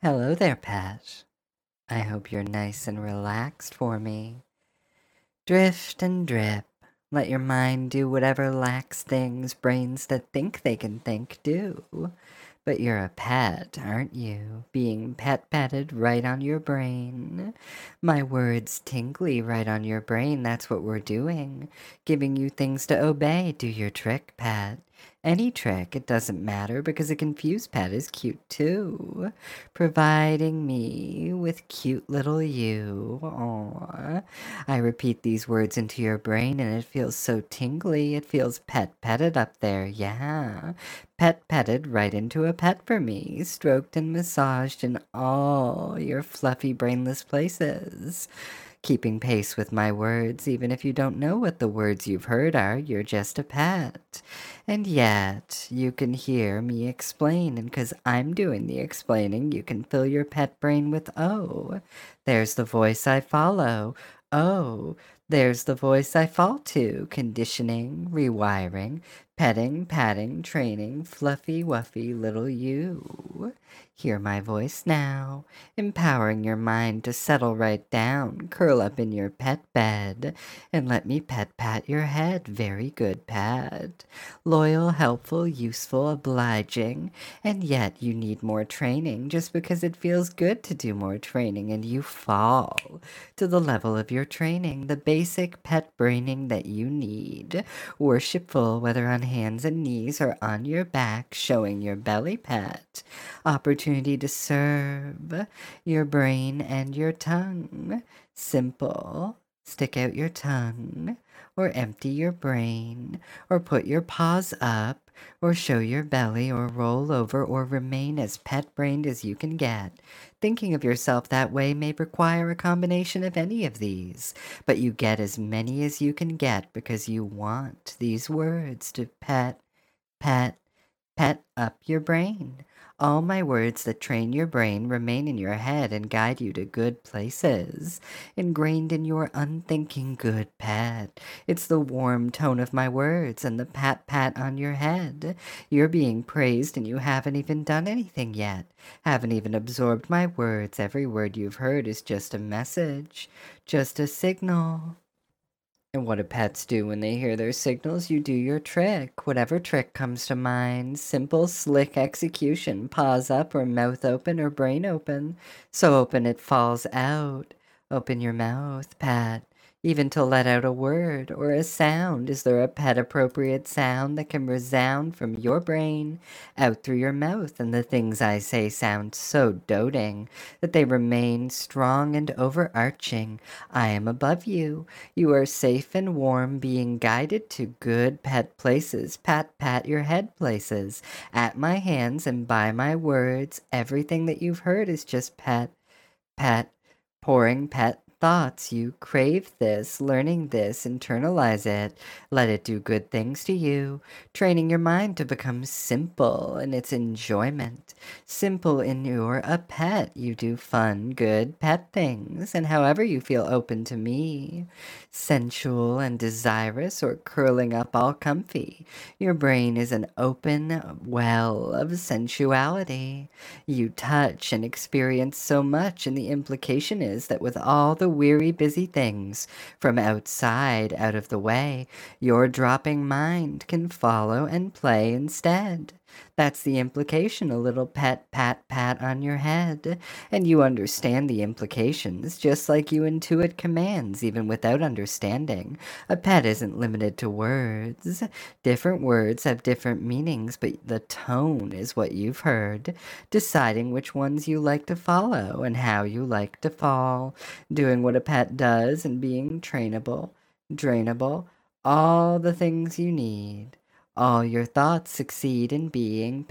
Hello there, Pat. I hope you're nice and relaxed for me. Drift and drip. Let your mind do whatever lax things brains that think they can think do. But you're a pet, aren't you? Being pet-petted right on your brain. My words tinkly right on your brain, that's what we're doing. Giving you things to obey. Do your trick, Pat. Any trick, it doesn't matter because a confused pet is cute too. Providing me with cute little you. Aww. I repeat these words into your brain and it feels so tingly. It feels pet-petted up there, yeah. Pet-petted right into a pet for me, stroked and massaged in all your fluffy brainless places. Keeping pace with my words, even if you don't know what the words you've heard are, you're just a pet. And yet, you can hear me explain, and 'cause I'm doing the explaining, you can fill your pet brain with oh. There's the voice I follow. Oh, there's the voice I fall to. Conditioning, rewiring, petting, patting, training, fluffy, wuffy little you. Hear my voice now, empowering your mind to settle right down, curl up in your pet bed, and let me pet pat your head. Very good, Pat. Loyal, helpful, useful, obliging, and yet you need more training just because it feels good to do more training and you fall to the level of your training, the basic pet braining that you need. Worshipful, whether on hands and knees or on your back, showing your belly, Pat. Opportunity to serve your brain and your tongue. Simple. Stick out your tongue, or empty your brain, or put your paws up, or show your belly, or roll over, or remain as pet-brained as you can get. Thinking of yourself that way may require a combination of any of these, but you get as many as you can get because you want these words to pet, pet up your brain. All my words that train your brain remain in your head and guide you to good places, ingrained in your unthinking good pet. It's the warm tone of my words and the pat on your head. You're being praised and you haven't even done anything yet. Haven't even absorbed my words. Every word you've heard is just a message, just a signal. And what do pets do when they hear their signals? You do your trick. Whatever trick comes to mind. Simple, slick execution. Paws up or mouth open or brain open. So open it falls out. Open your mouth, Pat. Even to let out a word or a sound. Is there a pet appropriate sound that can resound from your brain out through your mouth? And the things I say sound so doting that they remain strong and overarching. I am above you. You are safe and warm, being guided to good pet places. Pat your head places. At my hands and by my words, everything that you've heard is just pet, pouring pet thoughts. You crave this, learning this, internalize it, let it do good things to you, training your mind to become simple in its enjoyment. Simple in you're a pet. You do fun, good pet things, and however you feel open to me. Sensual and desirous or curling up all comfy. Your brain is an open well of sensuality. You touch and experience so much, and the implication is that with all the weary, busy things from outside out of the way, your dropping mind can follow and play instead. That's the implication, a little pat on your head. And you understand the implications, just like you intuit commands, even without understanding. A pet isn't limited to words. Different words have different meanings, but the tone is what you've heard. Deciding which ones you like to follow and how you like to fall. Doing what a pet does and being trainable, drainable, all the things you need. All your thoughts succeed in being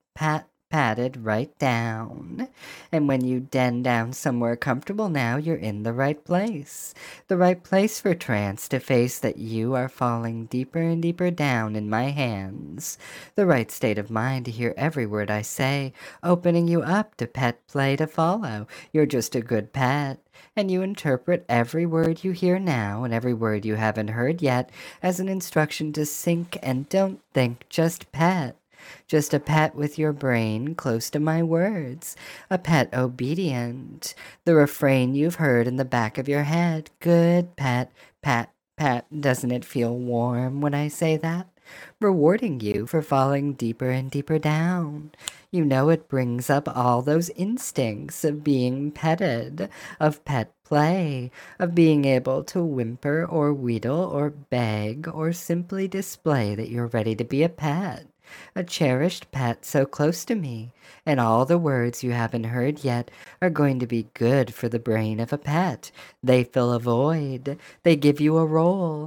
patted right down. And when you den down somewhere comfortable now, you're in the right place. The right place for trance to face that you are falling deeper and deeper down in my hands. The right state of mind to hear every word I say, opening you up to pet play to follow. You're just a good pet. And you interpret every word you hear now and every word you haven't heard yet as an instruction to sink and don't think, just pet. Just a pet with your brain close to my words. A pet obedient. The refrain you've heard in the back of your head. Good pet, pat, pat. Doesn't it feel warm when I say that? Rewarding you for falling deeper and deeper down. You know it brings up all those instincts of being petted, of pet play, of being able to whimper or wheedle or beg or simply display that you're ready to be a pet. A cherished pet so close to me, and all the words you haven't heard yet are going to be good for the brain of a pet. They fill a void. They give you a role.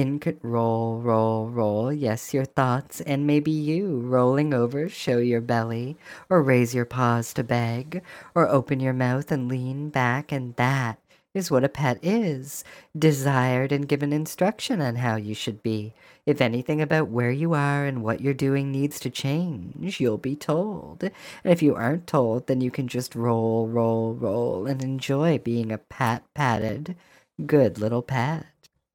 Roll, roll, roll. Yes, your thoughts, and maybe you rolling over, show your belly, or raise your paws to beg, or open your mouth and lean back, and that is what a pet is. Desired and given instruction on how you should be. If anything about where you are and what you're doing needs to change, you'll be told. And if you aren't told, then you can just roll, roll, roll and enjoy being a patted, good little pet.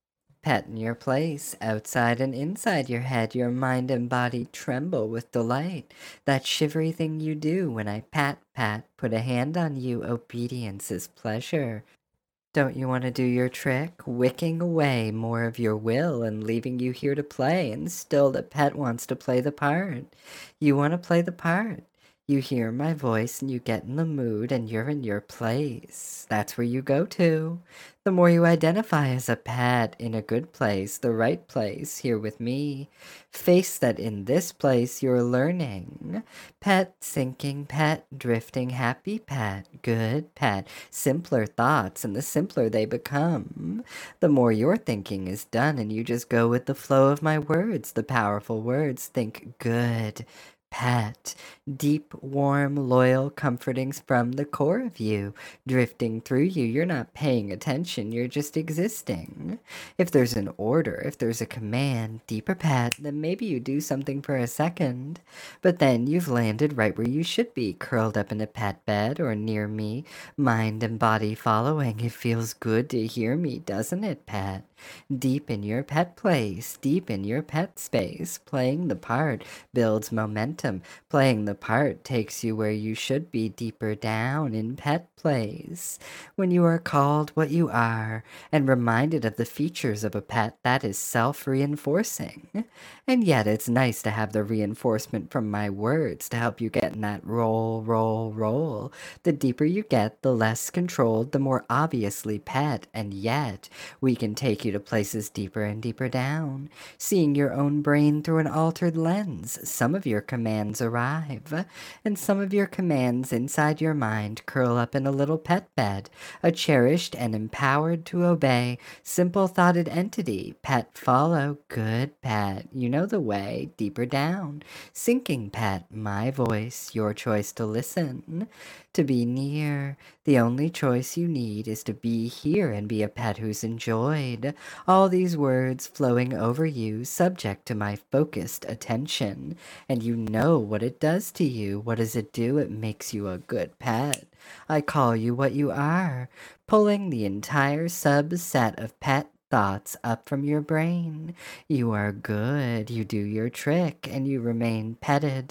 Pet in your place, outside and inside your head, your mind and body tremble with delight. That shivery thing you do when I pat, put a hand on you, obedience is pleasure. Don't you want to do your trick, wicking away more of your will and leaving you here to play, and still the pet wants to play the part? You want to play the part. You hear my voice and you get in the mood and you're in your place. That's where you go to. The more you identify as a pet in a good place, the right place, here with me, face that in this place you're learning. Pet, sinking, pet, drifting, happy pet, good pet, simpler thoughts, and the simpler they become. The more your thinking is done and you just go with the flow of my words, the powerful words, think good. Pet, deep, warm, loyal comfortings from the core of you, drifting through you. You're not paying attention, you're just existing. If there's an order, if there's a command, deeper pet, then maybe you do something for a second. But then you've landed right where you should be, curled up in a pet bed or near me, mind and body following. It feels good to hear me, doesn't it, pet? Deep in your pet place, deep in your pet space, playing the part builds momentum. Playing the part takes you where you should be, deeper down in pet place. When you are called what you are and reminded of the features of a pet, that is self-reinforcing. And yet it's nice to have the reinforcement from my words to help you get in that roll, roll, roll. The deeper you get, the less controlled, the more obviously pet, and yet we can take you to places deeper and deeper down, seeing your own brain through an altered lens. Some of your commands arrive, and some of your commands inside your mind curl up in a little pet bed, a cherished and empowered to obey, simple-thoughted entity. Pet follow, good pet, you know the way, deeper down. Sinking pet, my voice, your choice to listen, to be near. The only choice you need is to be here and be a pet who's enjoyed. All these words flowing over you, subject to my focused attention. And you know what it does to you. What does it do? It makes you a good pet. I call you what you are, pulling the entire subset of pet thoughts up from your brain. You are good, you do your trick, and you remain petted,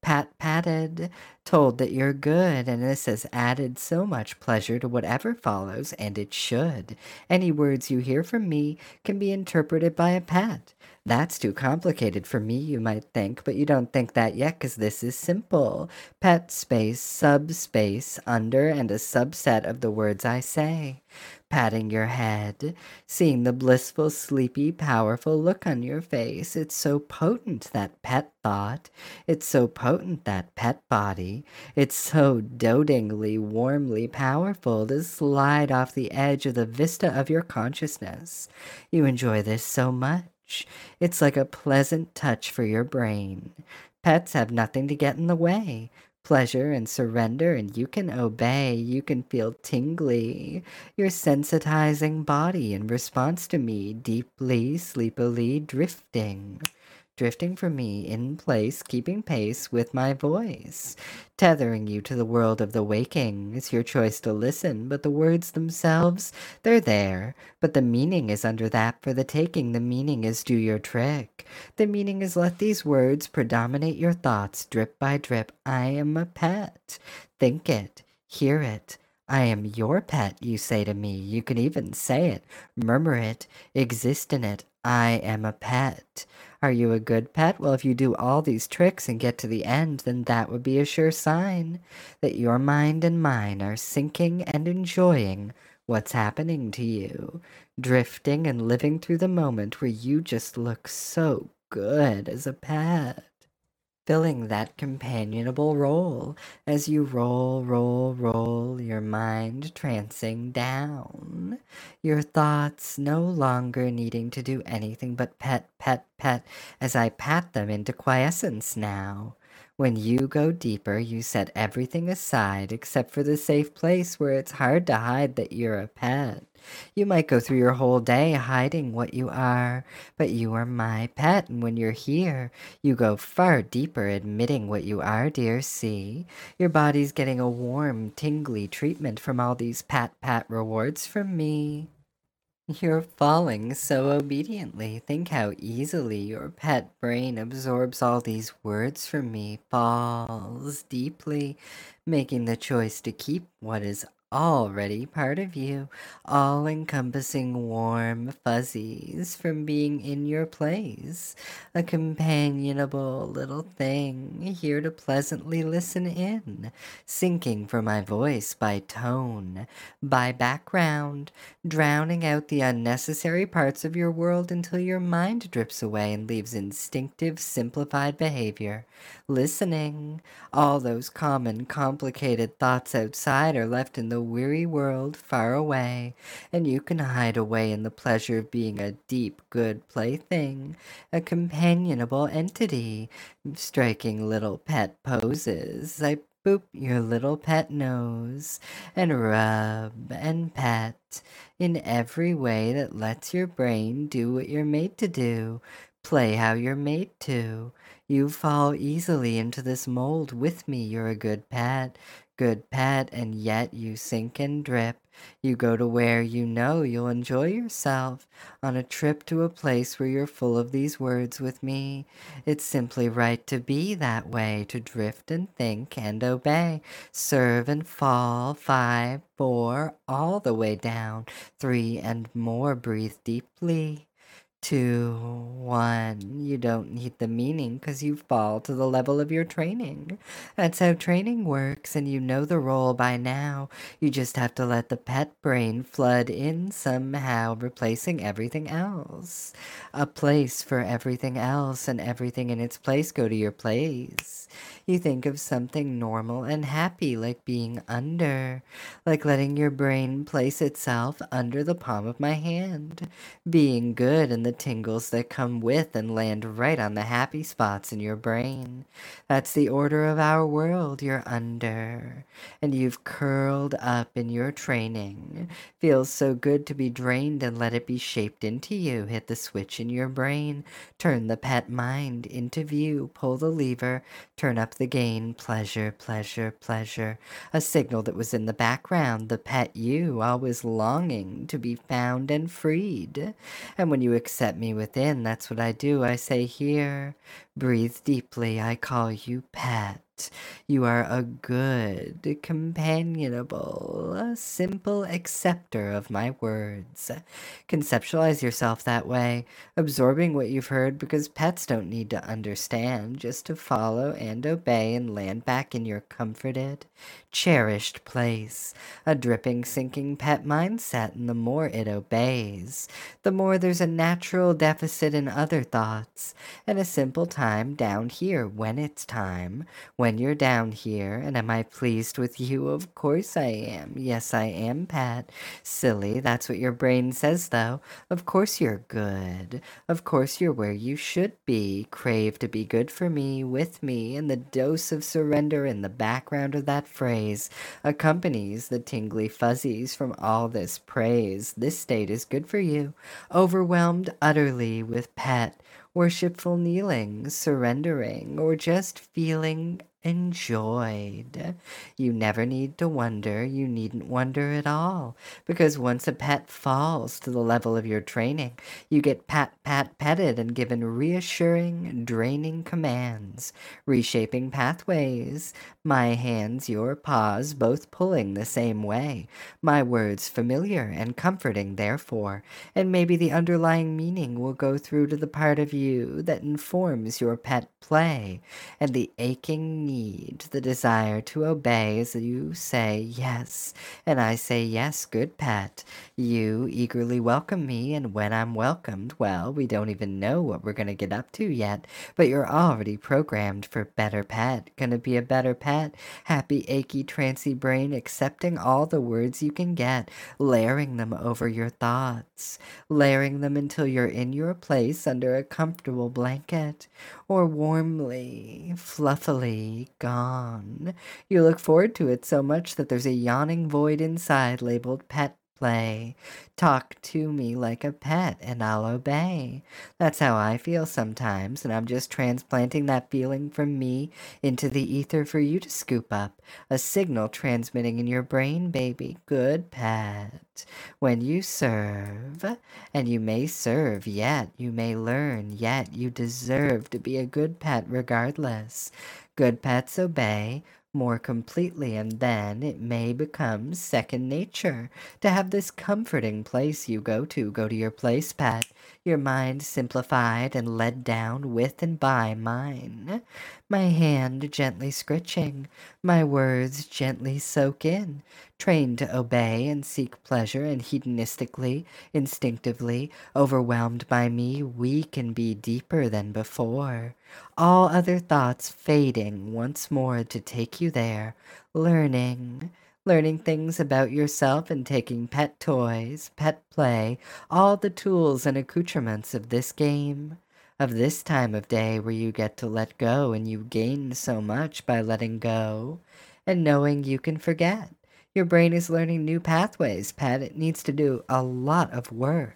patted, told that you're good, and this has added so much pleasure to whatever follows, and it should. Any words you hear from me can be interpreted by a pet. That's too complicated for me, you might think, but you don't think that yet because this is simple. Pet space, subspace, under, and a subset of the words I say. Patting your head, seeing the blissful, sleepy, powerful look on your face. It's so potent, that pet thought. It's so potent, that pet body. It's so dotingly, warmly powerful to slide off the edge of the vista of your consciousness. You enjoy this so much. It's like a pleasant touch for your brain. Pets have nothing to get in the way. Pleasure and surrender, and you can obey. You can feel tingly. Your sensitizing body in response to me, deeply, sleepily drifting. drifting for me in place, keeping pace with my voice, tethering you to the world of the waking. It's your choice to listen, but the words themselves, they're there. But the meaning is under that for the taking. The meaning is do your trick. The meaning is let these words predominate your thoughts, drip by drip. I am a pet. Think it, hear it. I am your pet, you say to me. You can even say it, murmur it, exist in it. I am a pet. Are you a good pet? Well, if you do all these tricks and get to the end, then that would be a sure sign that your mind and mine are sinking and enjoying what's happening to you, drifting and living through the moment where you just look so good as a pet, filling that companionable role as you roll, roll, roll, your mind trancing down, your thoughts no longer needing to do anything but pet, pet, pet, as I pat them into quiescence now. When you go deeper, you set everything aside except for the safe place where it's hard to hide that you're a pet. You might go through your whole day hiding what you are, but you are my pet, and when you're here, you go far deeper admitting what you are, dear. See, your body's getting a warm, tingly treatment from all these pat-pat rewards from me. You're falling so obediently. Think how easily your pet brain absorbs all these words from me, falls deeply, making the choice to keep what is already part of you, all encompassing warm fuzzies from being in your place, a companionable little thing here to pleasantly listen in, sinking for my voice by tone, by background, drowning out the unnecessary parts of your world until your mind drips away and leaves instinctive, simplified behavior. Listening, all those common, complicated thoughts outside are left in the weary world far away, and you can hide away in the pleasure of being a deep, good plaything, a companionable entity, striking little pet poses. I boop your little pet nose and rub and pet in every way that lets your brain do what you're made to do, play how you're made to. You fall easily into this mold with me. You're a good pet, and yet you sink and drip. You go to where you know you'll enjoy yourself on a trip to a place where you're full of these words with me. It's simply right to be that way, to drift and think and obey, serve and fall, 5, 4, all the way down, 3 and more. Breathe deeply. 2, 1. You don't need the meaning because you fall to the level of your training. That's how training works, and you know the role by now. You just have to let the pet brain flood in somehow, replacing everything else. A place for everything else, and everything in its place go to your place. You think of something normal and happy, like being under, like letting your brain place itself under the palm of my hand, being good and the tingles that come with and land right on the happy spots in your brain. That's the order of our world. You're under, and you've curled up in your training. Feels so good to be drained and let it be shaped into you. Hit the switch in your brain. Turn the pet mind into view. Pull the lever. Turn up the gain. Pleasure, pleasure, pleasure. A signal that was in the background. The pet you, always longing to be found and freed. And when you accept me within, that's what I do. I say, here, breathe deeply. I call you pet. You are a good, companionable, a simple acceptor of my words. Conceptualize yourself that way, absorbing what you've heard, because pets don't need to understand, just to follow and obey and land back in your comforted, cherished place. A dripping, sinking pet mindset, and the more it obeys, the more there's a natural deficit in other thoughts, and a simple time down here when it's time, when you're down here. And am I pleased with you? Of course I am. Yes, I am, Pat. Silly, that's what your brain says, though. Of course you're good. Of course you're where you should be. Crave to be good for me, with me, and the dose of surrender in the background of that phrase accompanies the tingly fuzzies from all this praise. This state is good for you. Overwhelmed utterly with pet, worshipful kneeling, surrendering, or just feeling enjoyed. You never need to wonder, you needn't wonder at all, because once a pet falls to the level of your training, you get petted and given reassuring, draining commands, reshaping pathways, my hands, your paws, both pulling the same way, my words familiar and comforting therefore, and maybe the underlying meaning will go through to the part of you that informs your pet play, and the aching need, the desire to obey as you say yes, and I say yes, good pet. You eagerly welcome me, and when I'm welcomed, well, we don't even know what we're gonna get up to yet, but you're already programmed for better pet, gonna be a better pet, happy, achy, trancy brain, accepting all the words you can get, layering them over your thoughts, layering them until you're in your place under a comfortable blanket, or warmly, fluffily gone. You look forward to it so much that there's a yawning void inside labeled pet play. Talk to me like a pet and I'll obey. That's how I feel sometimes, and I'm just transplanting that feeling from me into the ether for you to scoop up. A signal transmitting in your brain, baby. Good pet. When you serve, and you may serve, yet you may learn, yet you deserve to be a good pet regardless. Good pets obey more completely, and then it may become second nature to have this comforting place you go to your place, pet, your mind simplified and led down with and by mine. My hand gently scritching, my words gently soak in, trained to obey and seek pleasure, and hedonistically, instinctively, overwhelmed by me, we can be deeper than before. All other thoughts fading once more to take you there, learning, learning things about yourself and taking pet toys, pet play, all the tools and accoutrements of this game, of this time of day where you get to let go and you gain so much by letting go and knowing you can forget. Your brain is learning new pathways, pet. It needs to do a lot of work.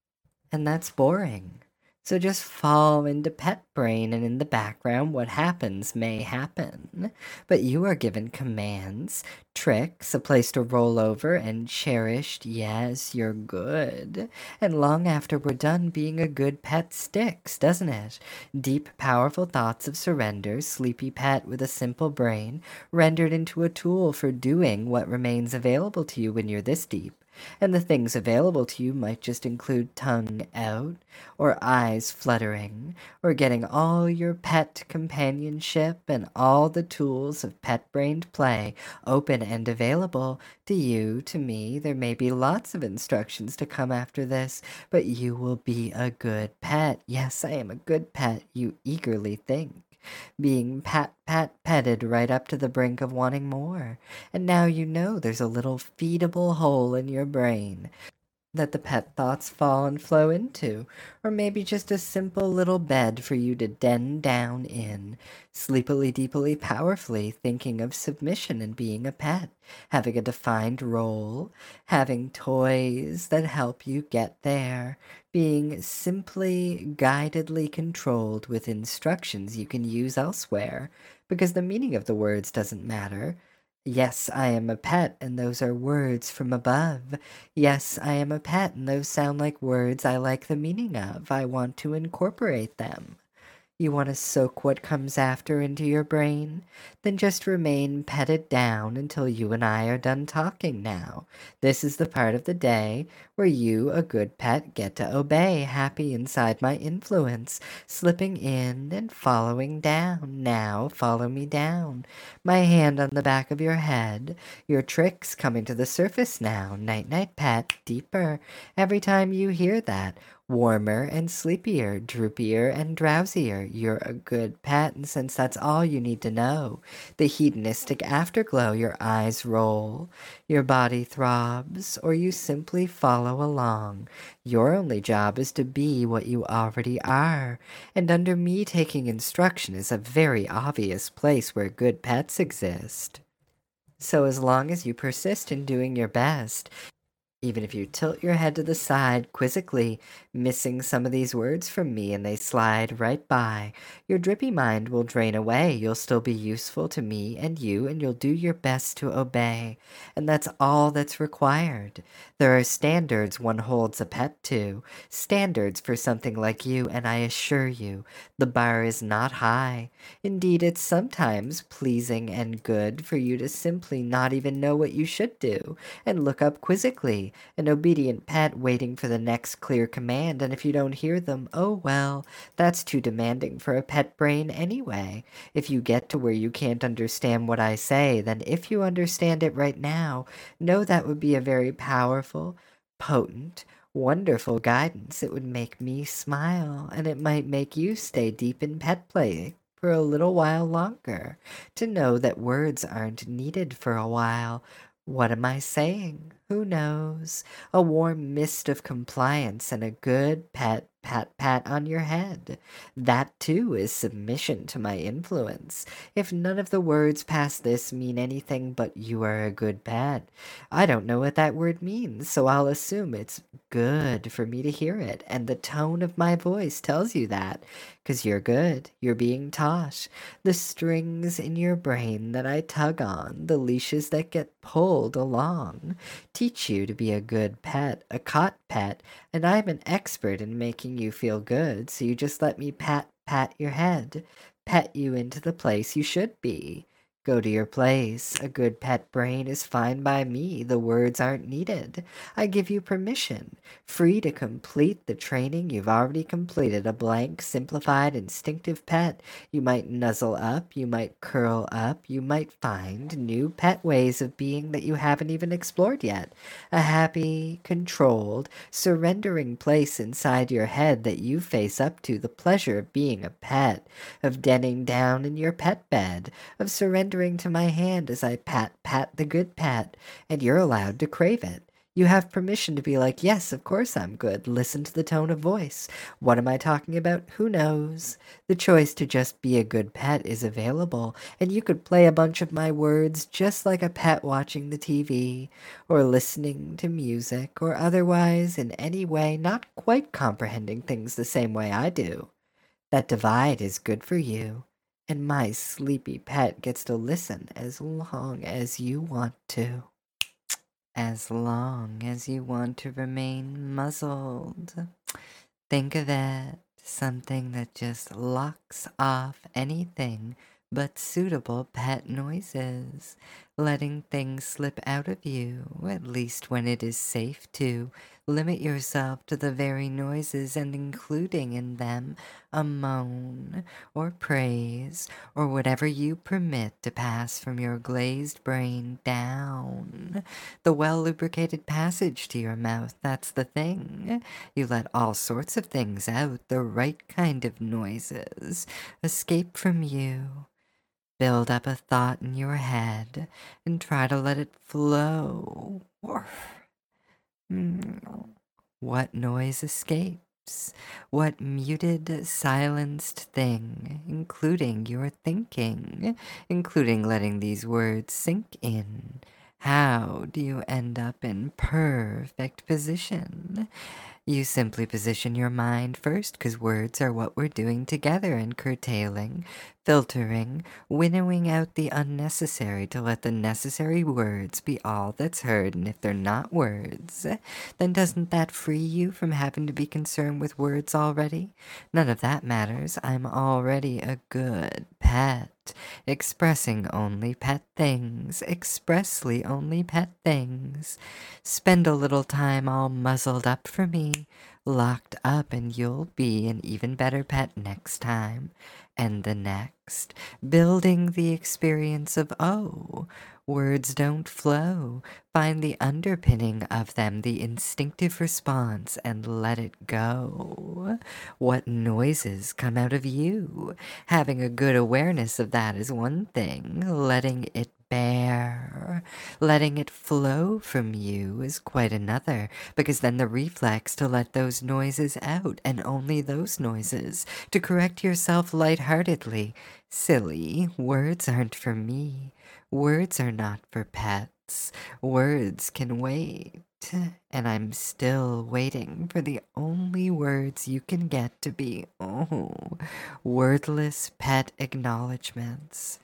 And that's boring. So just fall into pet brain, and in the background, what happens may happen. But you are given commands, tricks, a place to roll over, and cherished, yes, you're good. And long after we're done, being a good pet sticks, doesn't it? Deep, powerful thoughts of surrender, sleepy pet with a simple brain, rendered into a tool for doing what remains available to you when you're this deep. And the things available to you might just include tongue out, or eyes fluttering, or getting all your pet companionship and all the tools of pet-brained play open and available to you, to me. There may be lots of instructions to come after this, but you will be a good pet. Yes, I am a good pet, you eagerly think, being petted right up to the brink of wanting more. And now you know there's a little feedable hole in your brain that the pet thoughts fall and flow into, or maybe just a simple little bed for you to den down in, sleepily, deeply, powerfully, thinking of submission and being a pet, having a defined role, having toys that help you get there, being simply guidedly controlled with instructions you can use elsewhere, because the meaning of the words doesn't matter. Yes, I am a pet, and those are words from above. Yes, I am a pet, and those sound like words I like the meaning of. I want to incorporate them. You want to soak what comes after into your brain? Then just remain petted down until you and I are done talking now. This is the part of the day where you, a good pet, get to obey, happy inside my influence, slipping in and following down. Now follow me down. My hand on the back of your head. Your tricks coming to the surface now. Night-night, pet, deeper. Every time you hear that, warmer and sleepier, droopier and drowsier. You're a good pet, and since that's all you need to know, the hedonistic afterglow, your eyes roll, your body throbs, or you simply follow along. Your only job is to be what you already are, and under me taking instruction is a very obvious place where good pets exist. So as long as you persist in doing your best, Even if you tilt your head to the side quizzically, missing some of these words from me and they slide right by, your drippy mind will drain away. You'll still be useful to me and you, and you'll do your best to obey. And that's all that's required. There are standards one holds a pet to, standards for something like you, and I assure you, the bar is not high. Indeed, it's sometimes pleasing and good for you to simply not even know what you should do and look up quizzically, an obedient pet waiting for the next clear command, and if you don't hear them, oh well, that's too demanding for a pet brain anyway. If you get to where you can't understand what I say, then if you understand it right now, know that would be a very powerful, potent, wonderful guidance. It would make me smile, and it might make you stay deep in pet play for a little while longer, to know that words aren't needed for a while. What am I saying? Who knows? A warm mist of compliance and a good pat on your head. That too is submission to my influence. If none of the words past this mean anything but you are a good pet, I don't know what that word means, so I'll assume it's good for me to hear it, and the tone of my voice tells you that, 'cause you're good, you're being taught. The strings in your brain that I tug on, the leashes that get pulled along, teach you to be a good pet, a caught pet, and I'm an expert in making you feel good, so you just let me pat your head, pet you into the place you should be. Go to your place. A good pet brain is fine by me. The words aren't needed. I give you permission, free to complete the training you've already completed. A blank, simplified, instinctive pet. You might nuzzle up, you might curl up, you might find new pet ways of being that you haven't even explored yet. A happy, controlled, surrendering place inside your head that you face up to the pleasure of being a pet, of denning down in your pet bed, of surrendering to my hand as I pat the good pet, and you're allowed to crave it. You have permission to be like, yes, of course I'm good. Listen to the tone of voice. What am I talking about? Who knows? The choice to just be a good pet is available, and you could play a bunch of my words just like a pet watching the TV, or listening to music, or otherwise in any way not quite comprehending things the same way I do. That divide is good for you, and my sleepy pet gets to listen as long as you want to. As long as you want to remain muzzled. Think of it, something that just locks off anything but suitable pet noises, letting things slip out of you, at least when it is safe to. Limit yourself to the very noises and including in them a moan or praise or whatever you permit to pass from your glazed brain down the well-lubricated passage to your mouth. That's the thing. You let all sorts of things out, the right kind of noises, escape from you. Build up a thought in your head and try to let it flow. What noise escapes? What muted, silenced thing, including your thinking, including letting these words sink in? How do you end up in perfect position? You simply position your mind first, because words are what we're doing together and curtailing, filtering, winnowing out the unnecessary to let the necessary words be all that's heard. And if they're not words, then doesn't that free you from having to be concerned with words already? None of that matters. I'm already a good pet. Expressing only pet things, expressly only pet things. Spend a little time all muzzled up for me, locked up, and you'll be an even better pet next time, and the next. Building the experience of, oh, words don't flow. Find the underpinning of them, the instinctive response, and let it go. What noises come out of you? Having a good awareness of that is one thing. Letting it bear, letting it flow from you is quite another, because then the reflex to let those noises out, and only those noises, to correct yourself lightheartedly. Silly, words aren't for me. Words are not for pets. Words can wait. and I'm still waiting for the only words you can get to be, wordless pet acknowledgments,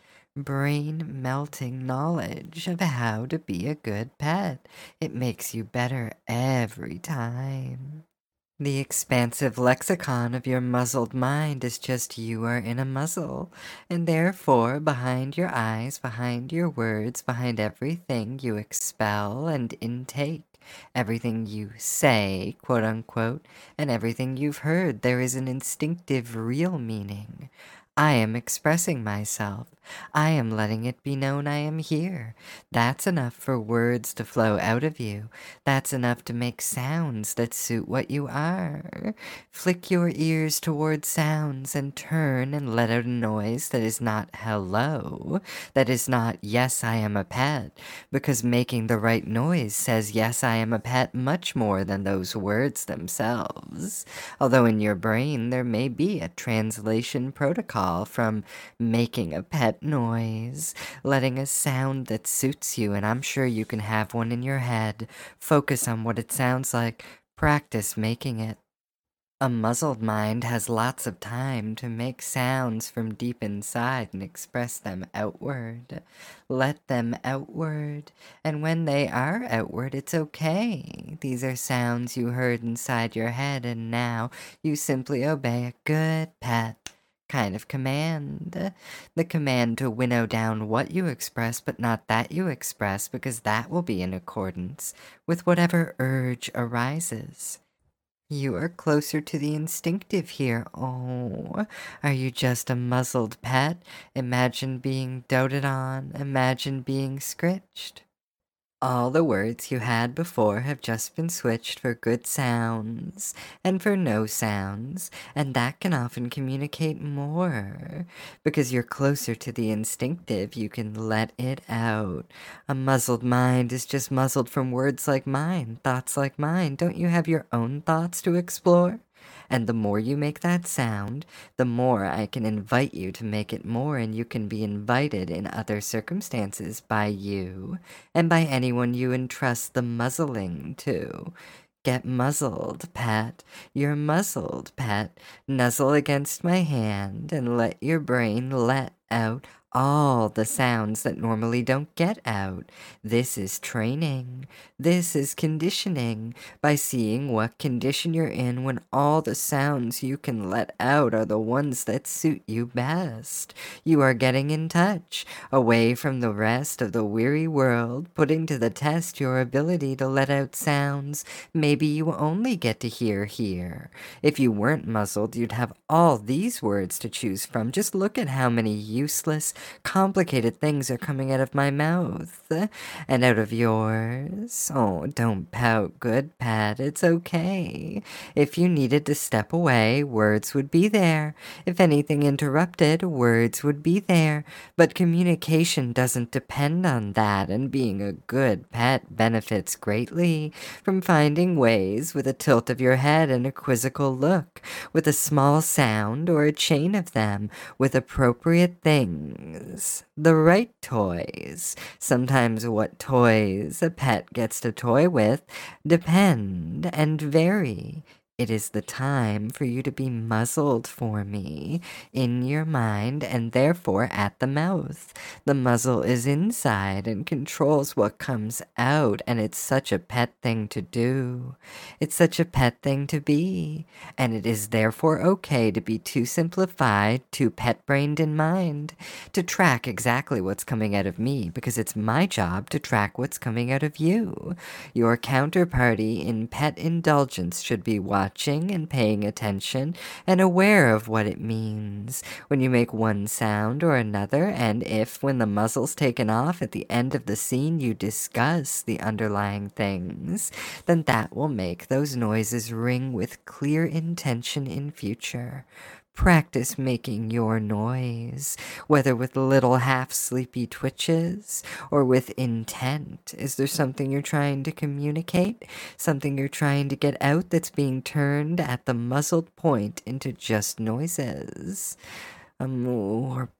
brain melting knowledge of how to be a good pet. It makes you better every time. The expansive lexicon of your muzzled mind is just you are in a muzzle, and therefore behind your eyes, behind your words, behind everything you expel and intake, everything you say, quote unquote, and everything you've heard, there is an instinctive real meaning. I am expressing myself. I am letting it be known I am here. That's enough for words to flow out of you. That's enough to make sounds that suit what you are. Flick your ears toward sounds and turn and let out a noise that is not hello, that is not yes, I am a pet, because making the right noise says yes, I am a pet much more than those words themselves. Although in your brain there may be a translation protocol from making a pet noise, letting a sound that suits you, and I'm sure you can have one in your head. Focus on what it sounds like. Practice making it. A muzzled mind has lots of time to make sounds from deep inside and express them outward. Let them outward, and when they are outward, it's okay. These are sounds you heard inside your head, and now you simply obey a good pet kind of command. The command to winnow down what you express, but not that you express, because that will be in accordance with whatever urge arises. You are closer to the instinctive here. Oh, are you just a muzzled pet? Imagine being doted on. Imagine being scritched. All the words you had before have just been switched for good sounds and for no sounds, and that can often communicate more. Because you're closer to the instinctive, you can let it out. A muzzled mind is just muzzled from words like mine, thoughts like mine. Don't you have your own thoughts to explore? And the more you make that sound, the more I can invite you to make it more, and you can be invited in other circumstances by you and by anyone you entrust the muzzling to. Get muzzled, pet. You're muzzled, pet. Nuzzle against my hand and let your brain let out all the sounds that normally don't get out. This is training. This is conditioning. By seeing what condition you're in when all the sounds you can let out are the ones that suit you best. You are getting in touch, away from the rest of the weary world, putting to the test your ability to let out sounds maybe you only get to hear here. If you weren't muzzled, you'd have all these words to choose from. Just look at how many useless, complicated things are coming out of my mouth and out of yours. Oh, don't pout, good Pat. It's okay. If you needed to step away, words would be there. If anything interrupted, words would be there. But communication doesn't depend on that, and being a good pet benefits greatly from finding ways with a tilt of your head and a quizzical look, with a small sound or a chain of them, with appropriate things, the right toys. Sometimes what toys a pet gets to toy with depend and vary. It is the time for you to be muzzled for me in your mind and therefore at the mouth. The muzzle is inside and controls what comes out, and it's such a pet thing to do. It's such a pet thing to be, and it is therefore okay to be too simplified, too pet-brained in mind, to track exactly what's coming out of me, because it's my job to track what's coming out of you. Your counterparty in pet indulgence should be watching and paying attention and aware of what it means when you make one sound or another, and if, when the muzzle's taken off at the end of the scene, you discuss the underlying things, then that will make those noises ring with clear intention in future. Practice making your noise, whether with little half-sleepy twitches or with intent. Is there something you're trying to communicate? Something you're trying to get out that's being turned at the muzzled point into just noises? A moo or bark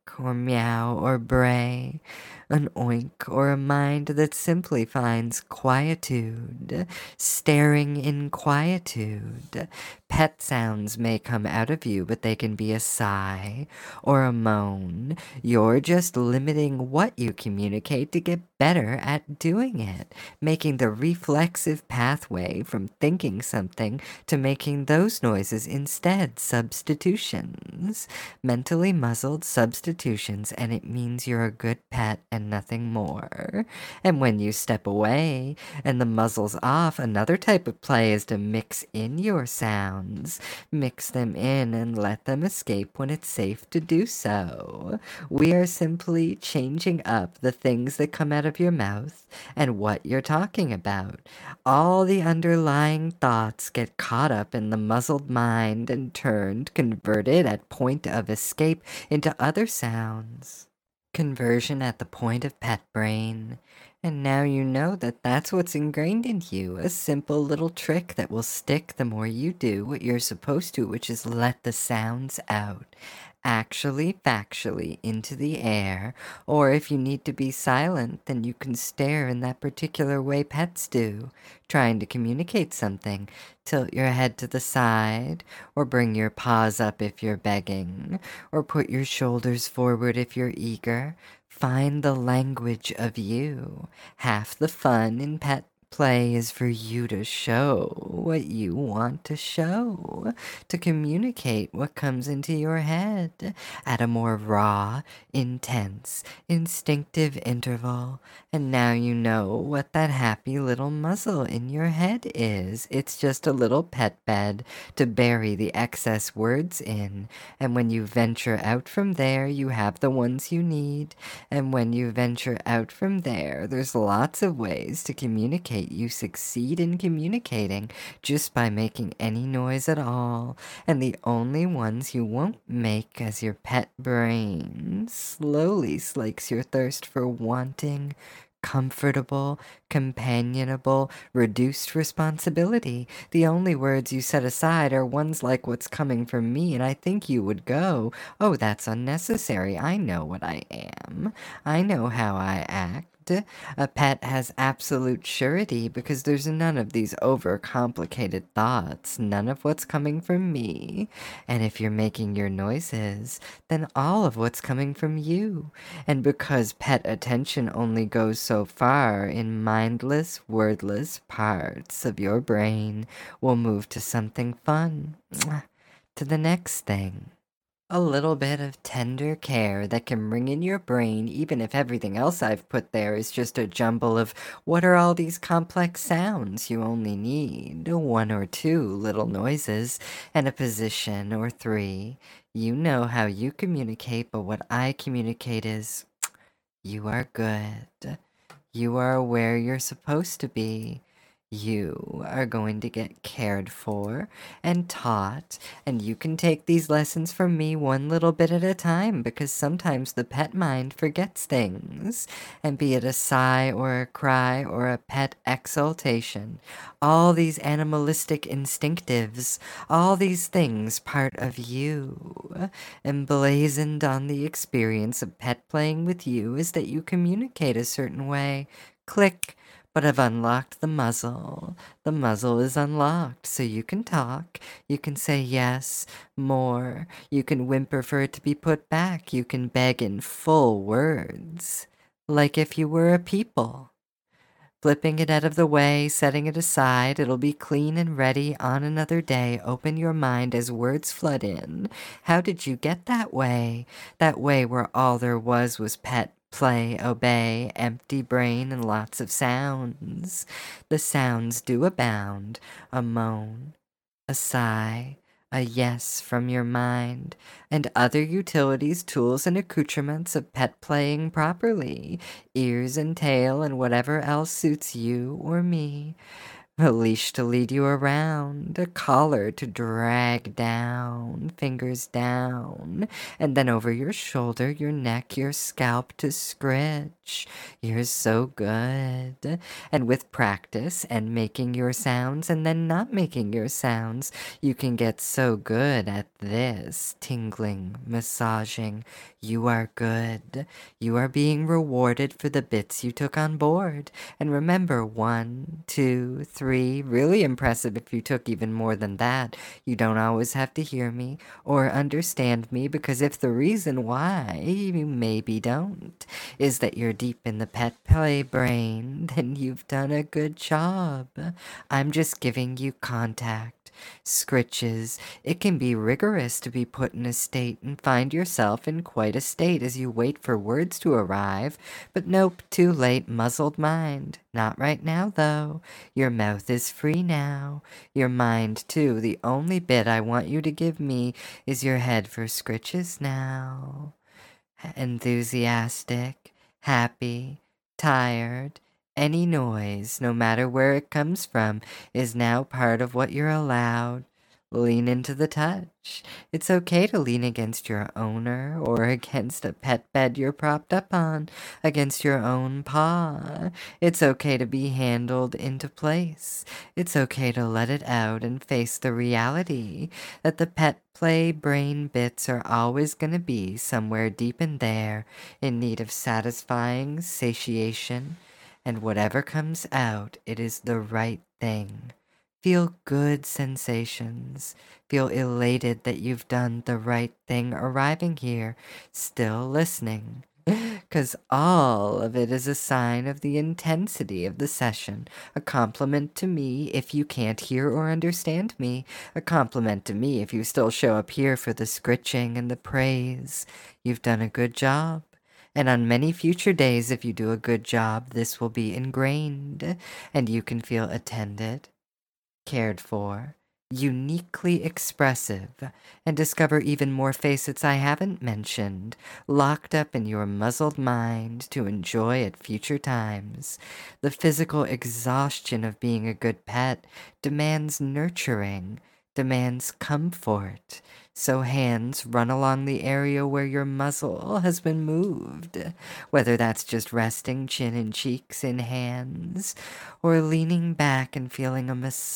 or meow or bray, an oink or a mind that simply finds quietude, staring in quietude. Pet sounds may come out of you, but they can be a sigh or a moan. You're just limiting what you communicate to get better at doing it, making the reflexive pathway from thinking something to making those noises instead substitutions. Mentally muzzled substitutions, and it means you're a good pet and nothing more. And when you step away and the muzzle's off, another type of play is to mix in your sounds. Mix them in and let them escape when it's safe to do so. We are simply changing up the things that come out of your mouth and what you're talking about. All the underlying thoughts get caught up in the muzzled mind and turned, converted at point of escape into other sounds. Conversion at the point of pet brain. And now you know that that's what's ingrained in you, a simple little trick that will stick the more you do what you're supposed to, which is let the sounds out. Actually, factually, into the air, or if you need to be silent, then you can stare in that particular way pets do, trying to communicate something. Tilt your head to the side, or bring your paws up if you're begging, or put your shoulders forward if you're eager. Find the language of you. Half the fun in pet play is for you to show what you want to show, to communicate what comes into your head at a more raw, intense, instinctive interval. And now you know what that happy little muzzle in your head is. It's just a little pet bed to bury the excess words in. And when you venture out from there, you have the ones you need. And when you venture out from there, there's lots of ways to communicate. You succeed in communicating just by making any noise at all. And the only ones you won't make as your pet brain slowly slakes your thirst for wanting, comfortable, companionable, reduced responsibility. The only words you set aside are ones like what's coming from me, and I think you would go, oh, that's unnecessary. I know what I am. I know how I act. A pet has absolute surety because there's none of these overcomplicated thoughts, none of what's coming from me. And if you're making your noises, then all of what's coming from you. And because pet attention only goes so far in mindless, wordless parts of your brain, we'll move to something fun. To the next thing. A little bit of tender care that can ring in your brain, even if everything else I've put there is just a jumble of what are all these complex sounds. You only need one or two little noises and a position or three. You know how you communicate, but what I communicate is you are good. You are where you're supposed to be. You are going to get cared for and taught, and you can take these lessons from me one little bit at a time because sometimes the pet mind forgets things. And be it a sigh or a cry or a pet exultation, all these animalistic instinctives, all these things part of you. Emblazoned on the experience of pet playing with you is that you communicate a certain way. Click. But I've unlocked the muzzle. The muzzle is unlocked, so you can talk. You can say yes, more. You can whimper for it to be put back. You can beg in full words, like if you were a people. Flipping it out of the way, setting it aside, it'll be clean and ready on another day. Open your mind as words flood in. How did you get that way? That way where all there was pet, play, obey, empty brain, and lots of sounds. The sounds do abound. A moan, a sigh, a yes from your mind, and other utilities, tools, and accoutrements of pet playing properly, ears and tail, and whatever else suits you or me. A leash to lead you around, a collar to drag down, fingers down, and then over your shoulder, your neck, your scalp to scritch. You're so good. And with practice and making your sounds and then not making your sounds, you can get so good at this tingling, massaging. You are good. You are being rewarded for the bits you took on board. And remember, 1, 2, 3, really impressive if you took even more than that. You don't always have to hear me or understand me, because if the reason why you maybe don't is that you're deep in the pet play brain, then you've done a good job. I'm just giving you contact. Scritches. It can be rigorous to be put in a state and find yourself in quite a state as you wait for words to arrive, but nope, too late, muzzled mind. Not right now, though. Your mouth is free now. Your mind, too. The only bit I want you to give me is your head for scritches now. Enthusiastic, happy, tired. Any noise, no matter where it comes from, is now part of what you're allowed. Lean into the touch. It's okay to lean against your owner or against a pet bed you're propped up on, against your own paw. It's okay to be handled into place. It's okay to let it out and face the reality that the pet play brain bits are always going to be somewhere deep in there, in need of satisfying satiation, and whatever comes out, it is the right thing. Feel good sensations. Feel elated that you've done the right thing arriving here, still listening. Because all of it is a sign of the intensity of the session, a compliment to me if you can't hear or understand me, a compliment to me if you still show up here for the scritching and the praise. You've done a good job. And on many future days, if you do a good job, this will be ingrained, and you can feel attended, cared for, uniquely expressive, and discover even more facets I haven't mentioned, locked up in your muzzled mind to enjoy at future times. The physical exhaustion of being a good pet demands nurturing, demands comfort. So hands run along the area where your muzzle has been moved, whether that's just resting chin and cheeks in hands, or leaning back and feeling a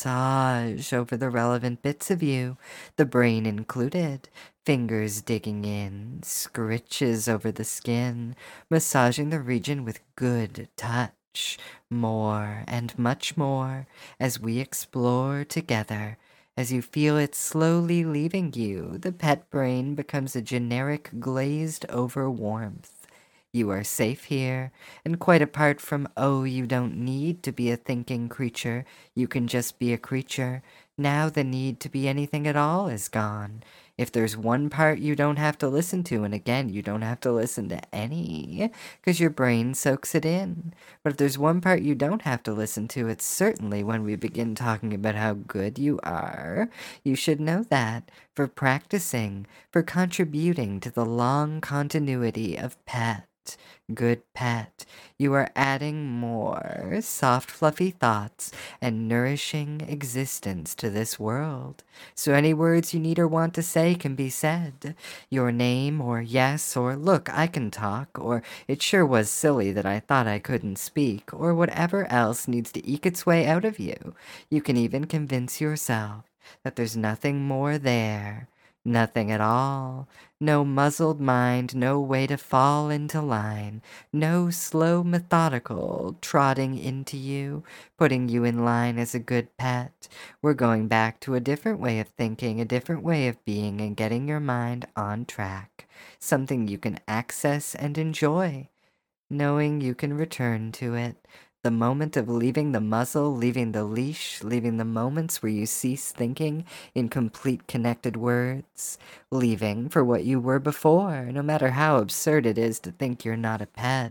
massage over the relevant bits of you, the brain included, fingers digging in, scritches over the skin, massaging the region with good touch, more and much more, as we explore together. As you feel it slowly leaving you, the pet brain becomes a generic glazed over warmth. You are safe here, and quite apart from, oh, you don't need to be a thinking creature, you can just be a creature. Now the need to be anything at all is gone. If there's one part you don't have to listen to, and again, you don't have to listen to any, because your brain soaks it in. But if there's one part you don't have to listen to, it's certainly when we begin talking about how good you are. You should know that, for practicing, for contributing to the long continuity of pet. Good pet, you are adding more soft, fluffy thoughts and nourishing existence to this world. So any words you need or want to say can be said. Your name, or yes, or look, I can talk, or it sure was silly that I thought I couldn't speak, or whatever else needs to eke its way out of you. You can even convince yourself that there's nothing more there. Nothing at all. No muzzled mind, no way to fall into line. No slow, methodical trotting into you, putting you in line as a good pet. We're going back to a different way of thinking, a different way of being, and getting your mind on track. Something you can access and enjoy, knowing you can return to it. The moment of leaving the muzzle, leaving the leash, leaving the moments where you cease thinking in complete connected words, leaving for what you were before, no matter how absurd it is to think you're not a pet,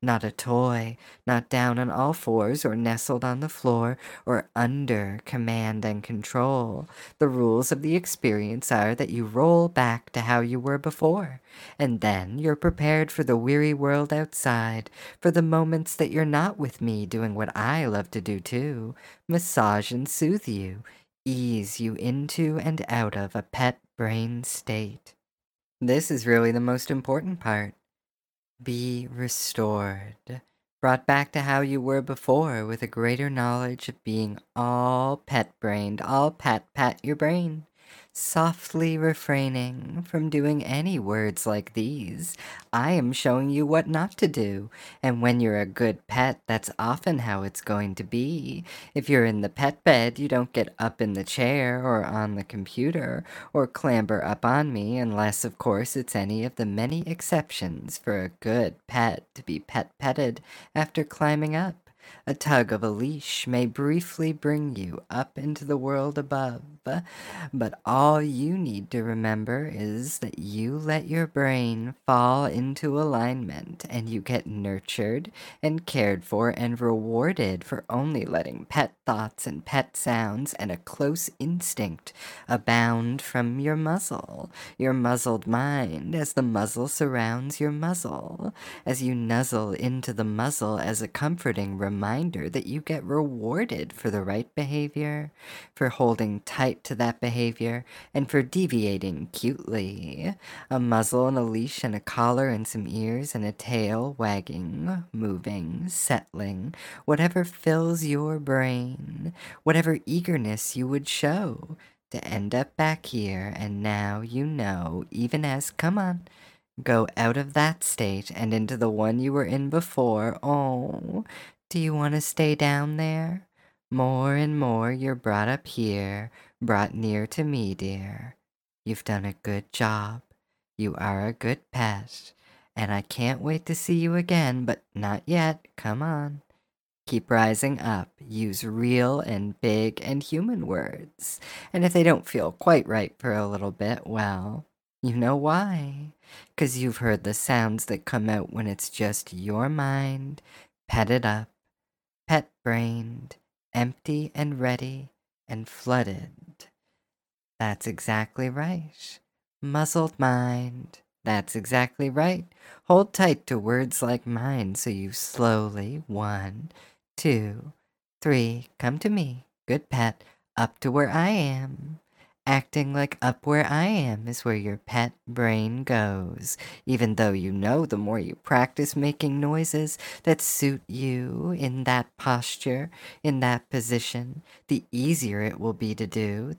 not a toy, not down on all fours or nestled on the floor or under command and control. The rules of the experience are that you roll back to how you were before, and then you're prepared for the weary world outside, for the moments that you're not with me doing what I love to do too, massage and soothe you, ease you into and out of a pet brain state. This is really the most important part. Be restored, brought back to how you were before with a greater knowledge of being all pet-brained, all pat your brain, softly refraining from doing any words like these. I am showing you what not to do, and when you're a good pet, that's often how it's going to be. If you're in the pet bed, you don't get up in the chair or on the computer or clamber up on me unless, of course, it's any of the many exceptions for a good pet to be pet-petted after climbing up. A tug of a leash may briefly bring you up into the world above, but all you need to remember is that you let your brain fall into alignment and you get nurtured and cared for and rewarded for only letting pet thoughts and pet sounds and a close instinct abound from your muzzled mind, as the muzzle surrounds your muzzle, as you nuzzle into the muzzle as a comforting reminder that you get rewarded for the right behavior, for holding tight to that behavior, and for deviating cutely. A muzzle and a leash and a collar and some ears and a tail wagging, moving, settling, whatever fills your brain, whatever eagerness you would show to end up back here, and now you know, even as, come on, go out of that state and into the one you were in before. Oh, do you want to stay down there? More and more you're brought up here, brought near to me, dear. You've done a good job. You are a good pet, and I can't wait to see you again, but not yet. Come on. Keep rising up. Use real and big and human words. And if they don't feel quite right for a little bit, well, you know why. 'Cause you've heard the sounds that come out when it's just your mind, petted up, pet-brained, empty and ready and flooded. That's exactly right. Muzzled mind. That's exactly right. Hold tight to words like mine so you slowly, 1, 2, 3, come to me, good pet, up to where I am. Acting like up where I am is where your pet brain goes, even though you know the more you practice making noises that suit you in that posture, in that position, the easier it will be to do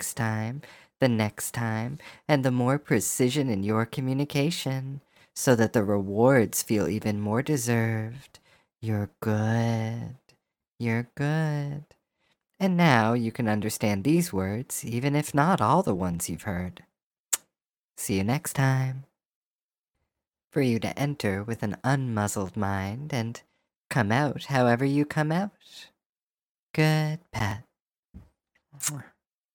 the next time, and the more precision in your communication, so that the rewards feel even more deserved. You're good. You're good. And now you can understand these words, even if not all the ones you've heard. See you next time. For you to enter with an unmuzzled mind and come out however you come out. Good pet.